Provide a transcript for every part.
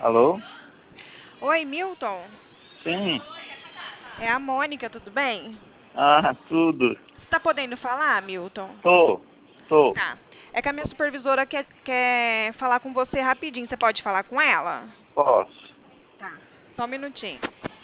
Alô? Oi, Milton. Sim. É a Mônica, tudo bem? Ah, tudo. Você tá podendo falar, Milton? Tô, tô. Tá. É que a minha supervisora quer falar com você rapidinho. Você pode falar com ela? Posso. Tá. Só um minutinho.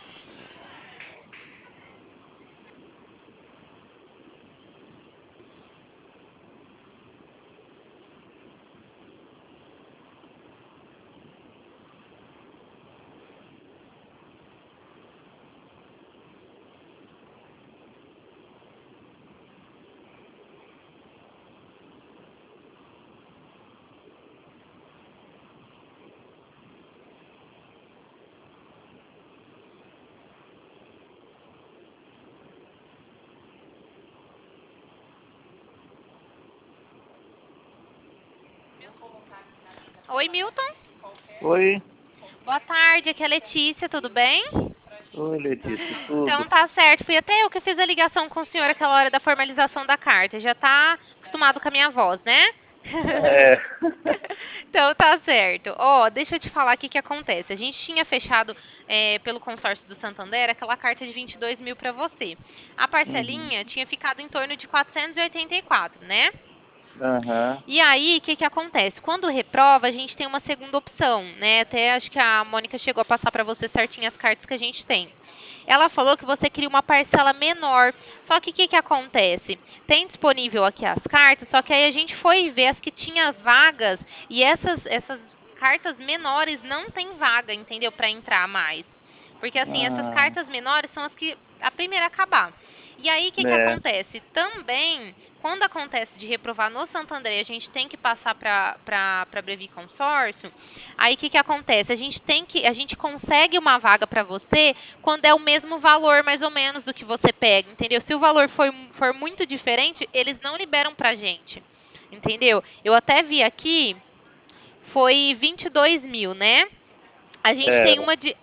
Oi, Milton. Oi? Boa tarde, aqui é a Letícia, tudo bem? Oi, Letícia, Então tudo? tá certo. Fui até eu que fiz a ligação com o senhor aquela hora da formalização da carta. Já tá acostumado com a minha voz, né? É. Então tá certo. Ó, deixa eu te falar o que que acontece. A gente tinha fechado pelo consórcio do Santander aquela carta de 22 mil para você. A Uhum. parcelinha tinha ficado em torno de 484, né? Aham. E aí, o que que acontece? Quando reprova, a gente tem uma segunda opção, né? Até acho que a Mônica chegou a passar para você certinho as cartas que a gente tem. Ela falou que você queria uma parcela menor. Só que o que que acontece? Tem disponível aqui as cartas, só que aí a gente foi ver as que tinha vagas e essas cartas menores não tem vaga, entendeu? Para entrar mais. Porque assim, essas Ah, cartas menores são as que a primeira a acabar. E aí, o que que né. acontece? Também, quando acontece de reprovar no Santander, e a gente tem que passar para Brevi Consórcio. Aí, o que que acontece? A gente consegue uma vaga para você quando é o mesmo valor, mais ou menos, do que você pega, entendeu? Se o valor for muito diferente, eles não liberam pra gente, entendeu? Eu até vi aqui, foi 22 mil, né? Era.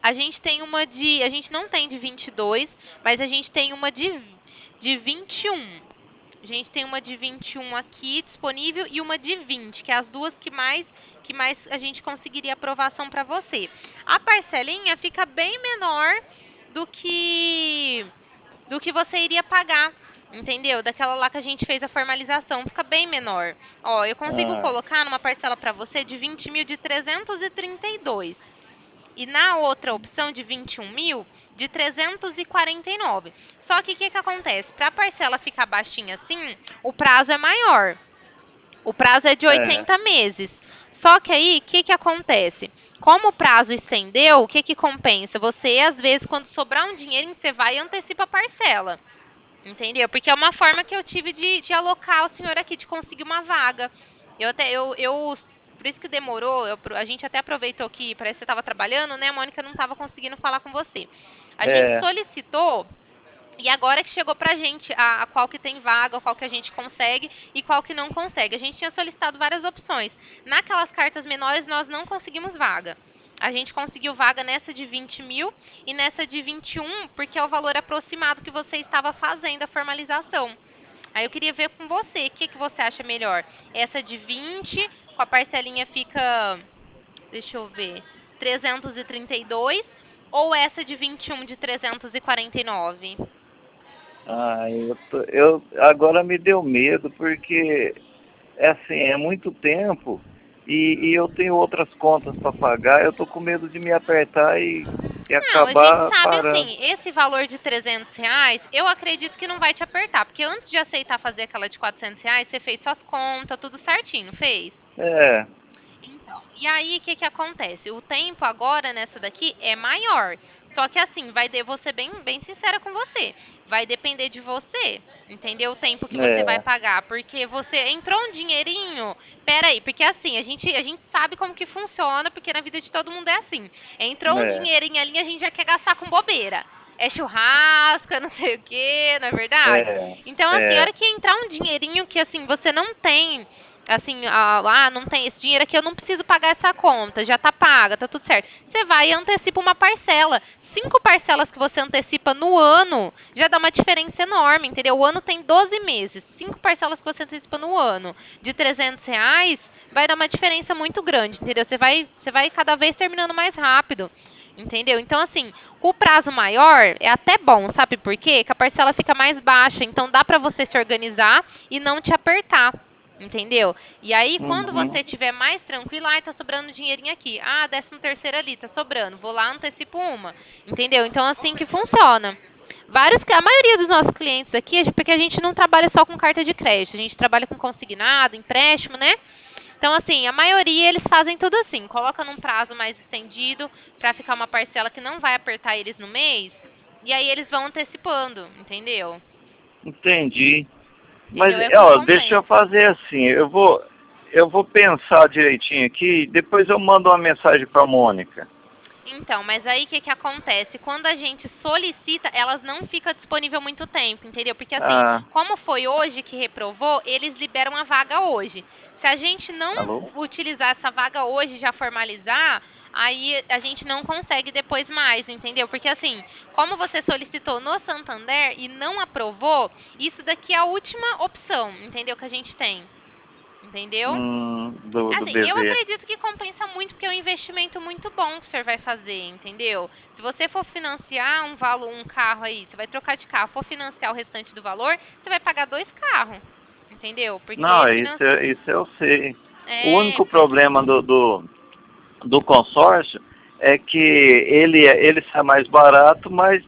A gente não tem de 22, mas a gente tem uma de 21. A gente tem uma de 21 aqui disponível e uma de 20, que é as duas que mais a gente conseguiria aprovação para você. A parcelinha fica bem menor do que do que você iria pagar, entendeu? Daquela lá que a gente fez a formalização, fica bem menor. Ó, eu consigo Ah, colocar numa parcela para você de 20 mil de 332. E na outra opção de 21 mil, de 349. Só que o que, que acontece? Para a parcela ficar baixinha assim, o prazo é maior. O prazo é de é. 80 meses. Só que aí, o que, que acontece? Como o prazo estendeu, o que, que compensa? Você, às vezes, quando sobrar um dinheirinho, você vai e antecipa a parcela. Entendeu? Porque é uma forma que eu tive de alocar o senhor aqui, de conseguir uma vaga. Por isso que demorou, a gente até aproveitou que parece que você estava trabalhando, né? A Mônica não estava conseguindo falar com você. A gente É. solicitou e agora que chegou pra gente a qual que tem vaga, qual que a gente consegue e qual que não consegue. A gente tinha solicitado várias opções. Naquelas cartas menores, nós não conseguimos vaga. A gente conseguiu vaga nessa de 20 mil e nessa de 21, porque é o valor aproximado que você estava fazendo a formalização. Aí eu queria ver com você, o que, que você acha melhor? Essa de 20, com a parcelinha fica, deixa eu ver, 332, ou essa de 21 de 349? Eu agora me deu medo porque é assim, é muito tempo e eu tenho outras contas para pagar, eu tô com medo de me apertar e Não, a gente acabar sabe parando. assim, esse valor de 300 reais, eu acredito que não vai te apertar, porque antes de aceitar fazer aquela de 400 reais, você fez suas contas, tudo certinho, não fez? É, Então, e aí o que que acontece? O tempo agora nessa daqui é maior. Só que assim, vou ser bem sincera com você. Vai depender de você, entendeu? O tempo que você vai é, pagar, porque você entrou um dinheirinho. Pera aí, porque assim, a gente sabe como que funciona, porque na vida de todo mundo é assim. Entrou um é, dinheirinho ali, a gente já quer gastar com bobeira. É churrasco, é não sei o quê, não é verdade? é, Então, assim, a é, hora que entrar um dinheirinho que assim, você não tem assim, não tem esse dinheiro aqui, eu não preciso pagar essa conta, já tá paga, tá tudo certo. Você vai e antecipa uma parcela. 5 parcelas que você antecipa no ano já dá uma diferença enorme, entendeu? O ano tem 12 meses. 5 parcelas que você antecipa no ano de 300 reais vai dar uma diferença muito grande, entendeu? Você vai cada vez terminando mais rápido, entendeu? Então, assim, o prazo maior é até bom, sabe por quê? Que a parcela fica mais baixa, então dá pra você se organizar e não te apertar. Entendeu? E aí, quando Uhum. você estiver mais tranquilo, ai, tá sobrando dinheirinho aqui. Ah, 13º ali, tá sobrando. Vou lá, antecipo uma. Entendeu? Então, assim que funciona. A maioria dos nossos clientes aqui, porque a gente não trabalha só com carta de crédito, a gente trabalha com consignado, empréstimo, né? Então, assim, a maioria eles fazem tudo assim, coloca num prazo mais estendido para ficar uma parcela que não vai apertar eles no mês, e aí eles vão antecipando, entendeu? Entendi. Mas, Entendeu? É o que ó, deixa eu compensa. fazer assim, eu vou pensar direitinho aqui, depois eu mando uma mensagem para Mônica. Então, mas aí o que, que acontece? Quando a gente solicita, elas não ficam disponível muito tempo, entendeu? Porque assim, Ah, como foi hoje que reprovou, eles liberam a vaga hoje. Se a gente não alô? utilizar essa vaga hoje e já formalizar, aí a gente não consegue depois mais, entendeu? Porque assim, como você solicitou no Santander e não aprovou, isso daqui é a última opção, entendeu? Que a gente tem. Entendeu? Do Assim, eu BV. acredito que compensa muito porque é um investimento muito bom que o senhor vai fazer, entendeu? Se você for financiar um carro aí, você vai trocar de carro, for financiar o restante do valor, você vai pagar 2 carros, entendeu? Porque Não, isso eu sei. O é, único problema do consórcio é que ele sai mais barato, mas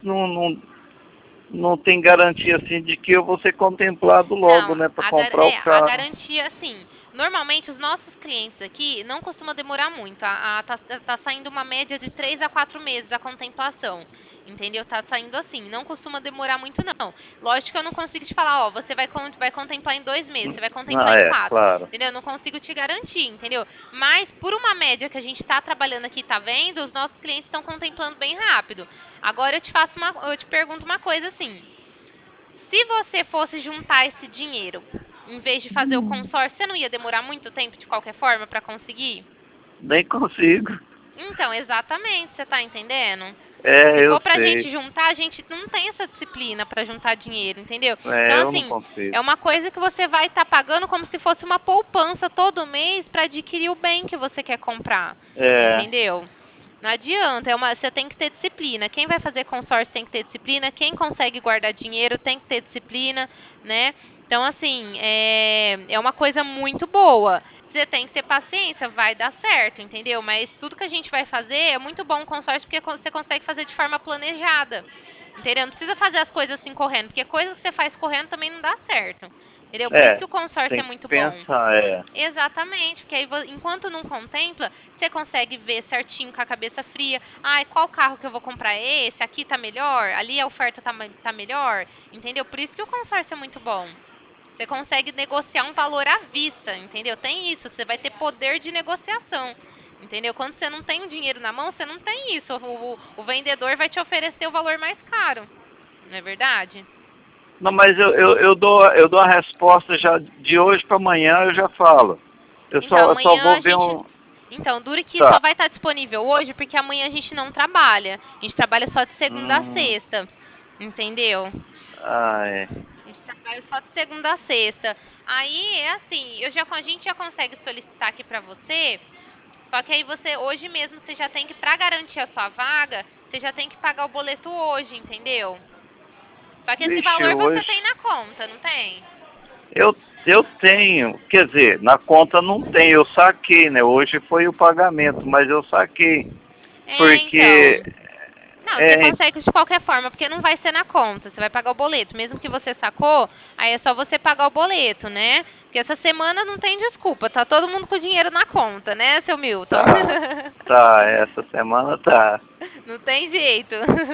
não tem garantia assim de que eu vou ser contemplado logo, não, né, para comprar o a carro. garantia, assim, normalmente os nossos clientes aqui não costuma demorar muito. Tá saindo uma média de 3 a 4 meses a contemplação. Entendeu? Tá saindo assim. Não costuma demorar muito, não. Lógico que eu não consigo te falar, ó, você vai contemplar em 2 meses, você vai contemplar Ah, em é, 4. claro. Entendeu? Eu não consigo te garantir, entendeu? Mas por uma média que a gente tá trabalhando aqui, tá vendo? Os nossos clientes estão contemplando bem rápido. Agora eu te pergunto uma coisa assim. Se você fosse juntar esse dinheiro, em vez de fazer o consórcio, você não ia demorar muito tempo de qualquer forma para conseguir? Nem consigo. Então, exatamente, você tá entendendo? Se É, eu for pra sei. gente juntar, a gente não tem essa disciplina pra juntar dinheiro, entendeu? Então, É, eu não assim, consigo. é uma coisa que você vai estar pagando como se fosse uma poupança todo mês pra adquirir o bem que você quer comprar, É, entendeu? Não adianta, você tem que ter disciplina. Quem vai fazer consórcio tem que ter disciplina. Quem consegue guardar dinheiro tem que ter disciplina, né? Então, assim, é uma coisa muito boa. Você tem que ter paciência, vai dar certo, entendeu? Mas tudo que a gente vai fazer é muito bom o consórcio porque você consegue fazer de forma planejada. Entendeu? Não precisa fazer as coisas assim correndo, porque coisa que você faz correndo também não dá certo. Entendeu? Por isso é, que o consórcio é tem que muito bom. pensar, é. Exatamente, porque aí enquanto não contempla, você consegue ver certinho com a cabeça fria. Ai, qual carro que eu vou comprar é esse? Aqui tá melhor? Ali a oferta tá melhor? Entendeu? Por isso que o consórcio é muito bom. Você consegue negociar um valor à vista, entendeu? Tem isso, você vai ter poder de negociação. Entendeu? Quando você não tem o dinheiro na mão, você não tem isso. O vendedor vai te oferecer o valor mais caro. Não é verdade? Não, mas eu dou a resposta já de hoje para amanhã, eu já falo. Então, Eu só amanhã vou a ver gente. um. Então, dura que só Tá. vai estar disponível hoje, porque amanhã a gente não trabalha. A gente trabalha só de segunda a Hum, sexta. Entendeu? ah, é. A gente trabalha só de segunda a sexta. Aí é assim, a gente já consegue solicitar aqui pra você. Só que aí você, hoje mesmo, você já tem que, pra garantir a sua vaga, você já tem que pagar o boleto hoje, entendeu? Só que esse Vixe, valor você tem hoje. na conta, não tem? Eu, eu tenho, quer dizer, na conta não tem, eu saquei, né? Hoje foi o pagamento, mas eu saquei. É, Porque. então. Não, você É, consegue de qualquer forma, porque não vai ser na conta, você vai pagar o boleto. Mesmo que você sacou, aí é só você pagar o boleto, né? Porque essa semana não tem desculpa, tá todo mundo com o dinheiro na conta, né, seu Milton? tá, tá, essa semana tá. Não tem jeito.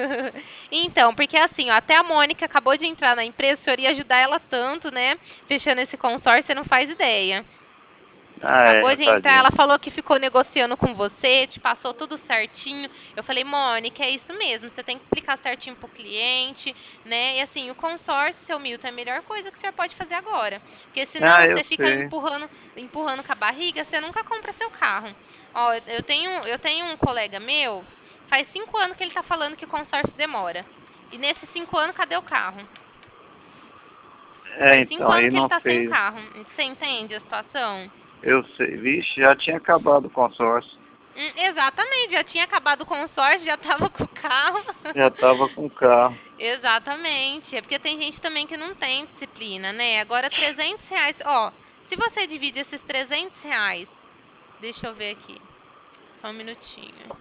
Então, porque assim, ó, até a Mônica acabou de entrar na empresa, o senhor ia ajudar ela tanto, né? Fechando esse consórcio, você não faz ideia. Ah, Acabou é, de entrar, tadinho. ela falou que ficou negociando com você, te passou tudo certinho. Eu falei, Mônica, é isso mesmo, você tem que explicar certinho pro cliente, né? E assim, o consórcio, seu Milton, é a melhor coisa que o senhor pode fazer agora. Porque Ah, senão eu você fica sei. empurrando com a barriga, você nunca compra seu carro. Ó, eu tenho um colega meu, faz 5 anos que ele tá falando que o consórcio demora. E nesses 5 anos, cadê o carro? É, Faz cinco então, anos aí que ele não tá sem fez. carro. Você entende a situação? Eu sei, vixe, já tinha acabado o consórcio. Exatamente, já tinha acabado o consórcio, já tava com o carro. Já tava com o carro. Exatamente, é porque tem gente também que não tem disciplina, né? Agora R$ 300, ó, se você divide esses R$ 300, deixa eu ver aqui, só um minutinho.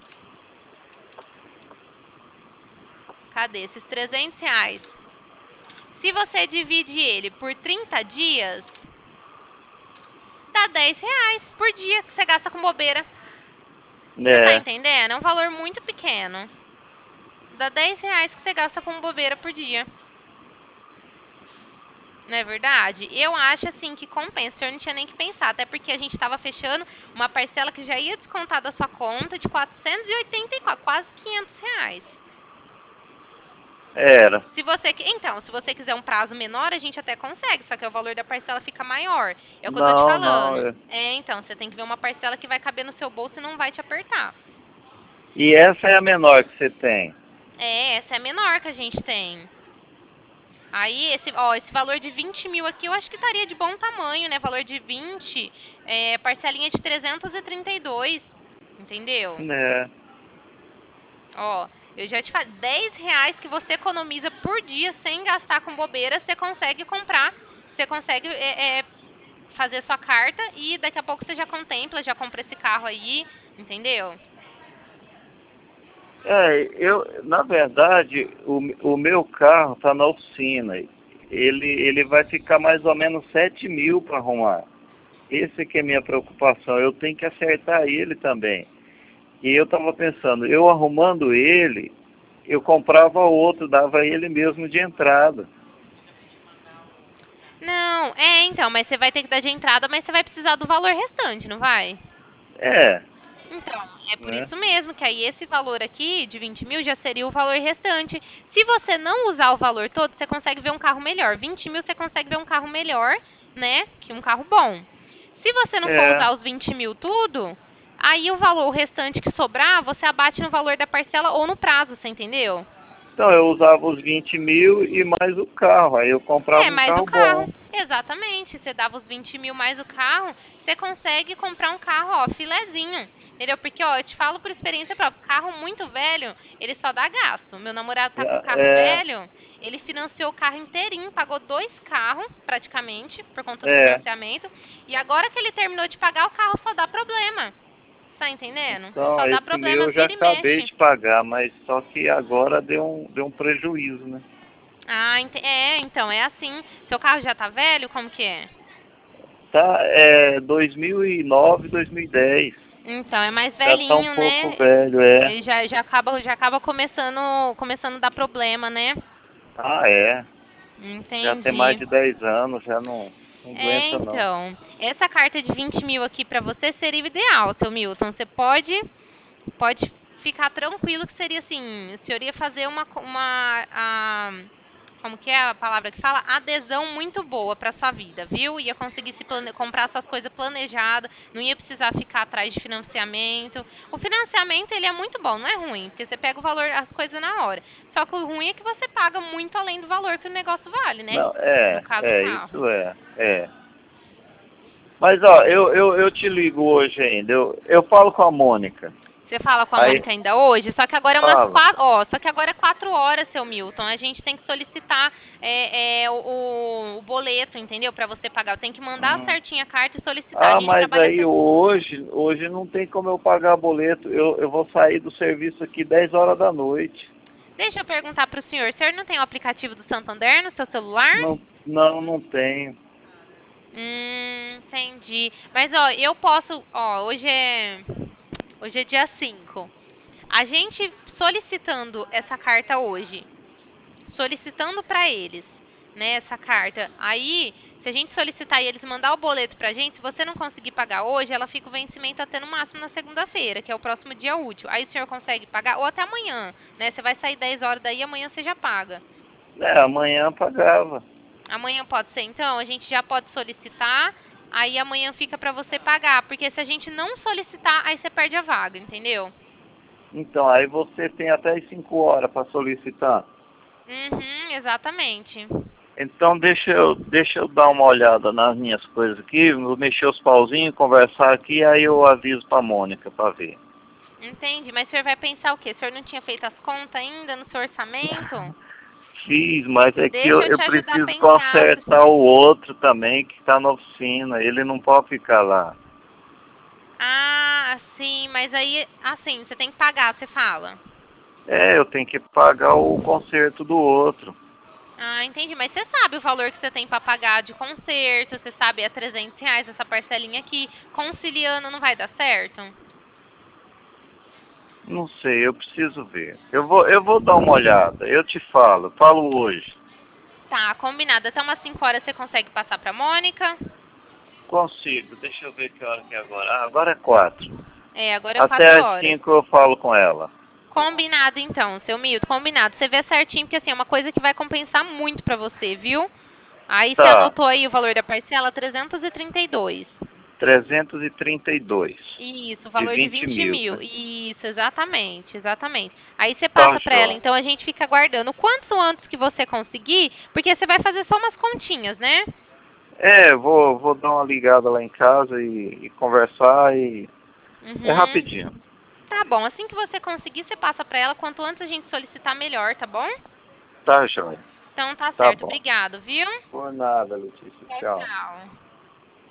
Cadê esses R$ 300? Se você divide ele por 30 dias, dá R$ 10 por dia que você gasta com bobeira. Você tá É, entendendo? É um valor muito pequeno. Dá R$ 10 que você gasta com bobeira por dia. Não é verdade? Eu acho assim que compensa, o senhor não tinha nem que pensar, até porque a gente estava fechando uma parcela que já ia descontar da sua conta de 484, quase R$ 500. era. Se você quiser um prazo menor, a gente até consegue, só que o valor da parcela fica maior. É o que eu tô te Não, não. falando. Então, você tem que ver uma parcela que vai caber no seu bolso e não vai te apertar. E essa é a menor que você tem. Essa é a menor que a gente tem. Aí, esse valor de 20 mil aqui, eu acho que estaria de bom tamanho, né? Valor de 20, parcelinha de 332, entendeu? É. Ó, eu já te falei, R$ 10 que você economiza por dia sem gastar com bobeira, você consegue comprar, você consegue fazer sua carta e daqui a pouco você já contempla, já compra esse carro aí, entendeu? Na verdade, o meu carro tá na oficina. Ele vai ficar mais ou menos 7 mil para arrumar. Esse que é a minha preocupação. Eu tenho que acertar ele também. E eu estava pensando, eu arrumando ele, eu comprava outro, dava ele mesmo de entrada. Não, então, mas você vai ter que dar de entrada, mas você vai precisar do valor restante, não vai? É, Então, é por né? isso mesmo que aí esse valor aqui de 20 mil já seria o valor restante. Se você não usar o valor todo, você consegue ver um carro melhor. 20 mil você consegue ver um carro melhor, né? Que um carro bom. Se você não for É. usar os 20 mil tudo, aí o valor restante que sobrar, você abate no valor da parcela ou no prazo, você entendeu? Então eu usava os 20 mil e mais o carro. Aí eu comprava um Mais o carro carro. bom. Exatamente. Você dava os 20 mil mais o carro, você consegue comprar um carro, ó, filezinho. Entendeu? Porque, ó, eu te falo por experiência própria, carro muito velho, ele só dá gasto. Meu namorado tá com carro É, velho, ele financiou o carro inteirinho, pagou 2 carros, praticamente, por conta do é. financiamento. E agora que ele terminou de pagar, o carro só dá problema. Tá entendendo? Então, Só dá esse meu problema, eu já vira e acabei mexe. de pagar, mas só que agora deu um prejuízo, né? Ah, então, é assim. Seu carro já tá velho? Como que é? Tá, 2009, 2010. Então, é mais Já tá um velhinho, pouco né? velho, é. Ele já acaba começando a dar problema, né? Ah, é. Já tem mais Entendi. de 10 anos, já não aguenta não. Então, essa carta de 20 mil aqui pra você seria o ideal, seu Milton. Você pode ficar tranquilo que seria assim, o senhor ia fazer como que é a palavra que fala? Adesão muito boa para sua vida, viu? Ia conseguir comprar suas coisas planejadas, não ia precisar ficar atrás de financiamento. O financiamento, ele é muito bom, não é ruim, porque você pega o valor, as coisas na hora. Só que o ruim é que você paga muito além do valor que o negócio vale, né? Não, No caso, o carro. isso é. Mas ó, eu te ligo hoje ainda. Eu falo com a Mônica. Você fala com a Aí Mônica ainda hoje, só que agora é umas falo. 4, só que agora é 4 horas, seu Milton. A gente tem que solicitar o boleto, entendeu? Para você pagar. Eu tenho que mandar Hum. certinha a carta e solicitar. A Ah, gente mas trabalha aí hoje não tem como eu pagar boleto. Eu vou sair do serviço aqui 10 horas da noite. Deixa eu perguntar para o senhor não tem o aplicativo do Santander no seu celular? Não tenho. Entendi. Mas, ó, eu posso, ó, hoje é dia 5. A gente solicitando essa carta hoje, solicitando para eles, né, essa carta. Aí, se a gente solicitar e eles mandar o boleto pra gente, se você não conseguir pagar hoje, ela fica o vencimento até no máximo na segunda-feira, que é o próximo dia útil. Aí o senhor consegue pagar, ou até amanhã, né? Você vai sair 10 horas daí, amanhã você já paga. Amanhã pagava. Amanhã pode ser, então, a gente já pode solicitar, aí amanhã fica pra você pagar, porque se a gente não solicitar, aí você perde a vaga, entendeu? Então, aí você tem até as 5 horas para solicitar. Uhum, exatamente. Então deixa eu dar uma olhada nas minhas coisas aqui, vou mexer os pauzinhos, conversar aqui, aí eu aviso pra Mônica pra ver. Entendi, mas o senhor vai pensar o quê? O senhor não tinha feito as contas ainda no seu orçamento? Fiz, mas é que Deixa eu eu te ajudar a preciso pensar. consertar o outro também que está na oficina. Ele não pode ficar lá. Ah, sim, mas aí, assim, você tem que pagar, você fala. É, eu tenho que pagar o conserto do outro. Ah, entendi, mas você sabe o valor que você tem para pagar de conserto, você sabe, é R$ 300 essa parcelinha aqui. Conciliando não vai dar certo? Não sei, eu preciso ver. Eu vou dar uma olhada. Eu te falo hoje. Tá, combinado. Até umas 5 horas você consegue passar pra Mônica? Consigo, deixa eu ver que hora que é agora. Ah, agora é 4. É, agora é Até 4 às horas. 5 eu falo com ela. Combinado então, seu Milton, combinado. Você vê certinho, porque assim, é uma coisa que vai compensar muito pra você, viu? Aí você Tá, anotou aí o valor da parcela, 332. 332 Isso, o de valor de 20 20 mil, mil. né? Isso, exatamente, exatamente. Aí você Tá, passa pra ela, joia. então a gente fica aguardando. O quanto antes que você conseguir, porque você vai fazer só umas continhas, né? É, vou dar uma ligada lá em casa e conversar e... É Uhum. rapidinho. Tá bom, assim que você conseguir, você passa pra ela. Quanto antes a gente solicitar, melhor, tá bom? Tá, joia. Então tá Tá certo, bom. obrigado, viu? Por nada, Letícia. Tchau, Tchau. tchau.